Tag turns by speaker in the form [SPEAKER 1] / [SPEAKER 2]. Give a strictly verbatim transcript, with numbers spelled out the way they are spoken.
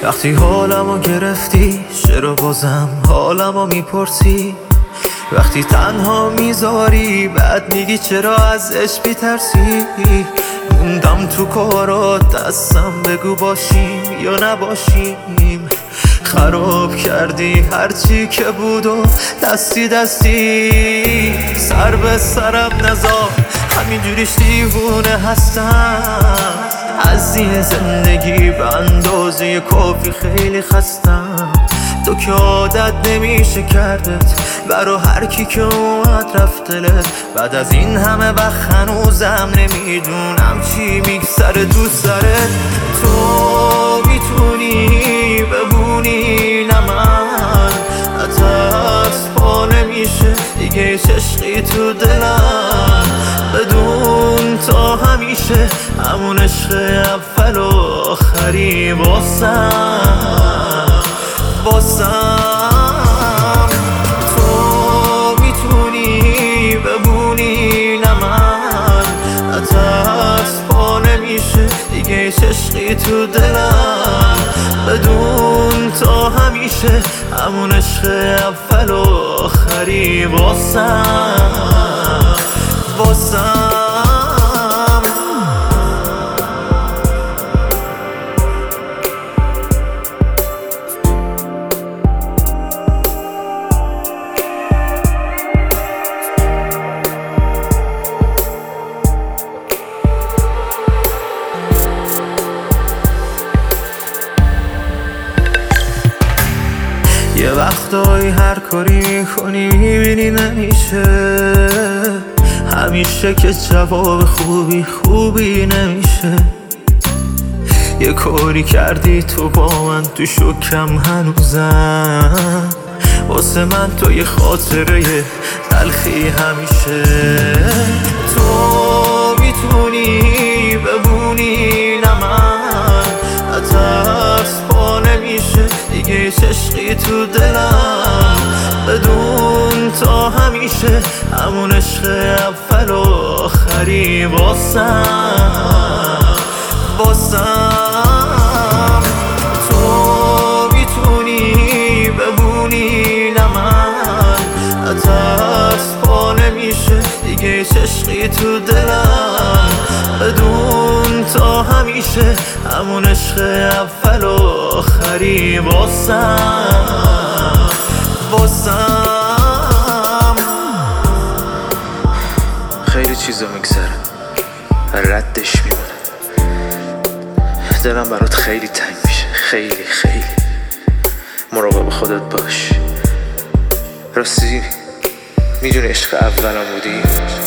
[SPEAKER 1] وقتی حالمو گرفتی چرا بازم حالمو میپرسی؟ وقتی تنها میذاری بعد میگی چرا ازش بیترسی؟ موندم تو کارات، دستم بگو باشیم یا نباشیم. خراب کردی هرچی که بود و دستی دستی. سر به سرم نزار، همینجوریش دیوونه هستم. از این زندگی به اندازه کافی خیلی خستم. تو که عادت نمیشه کردت برا هر کی که اومد رفت دلت. بعد از این همه وقت هنوزم نمیدونم چی میگذره تو سرت. تو میتونی ببونی نه من، اتت پا نمیشه دیگه عشقی تو دلم. بدون تا همیشه همون عشق اول و آخری واسم واسم. تو میتونی ببونی نه من، اتت پا نمیشه دیگه عشقی تو دلم. بدون تا همیشه همون عشق اول و آخری واسم واسم. یه وقتایی هر کاری میکنی میبینی نمیشه، همیشه که جواب خوبی خوبی نمیشه. یه کاری کردی تو با من تو شکم هنوزم، واسه من تو یه خاطره تلخی همیشه. تو میتونی ببونی نه من، اتت پا نمیشه دیگه عشقی تو دلم. بدون تا همیشه همون عشق اول و آخری واسم واسم. تو میتونی ببونی نه من، اتت پا نمیشه دیگه عشقی تو دلم. بدون تا همیشه همون عشق اول و آخری واسم واسم.
[SPEAKER 2] خیلی چیزا میگذره ردش میمونه، دلم برات خیلی تنگ میشه، خیلی خیلی. مراقب خودت باش. راستی میدونی عشق اولم بودی؟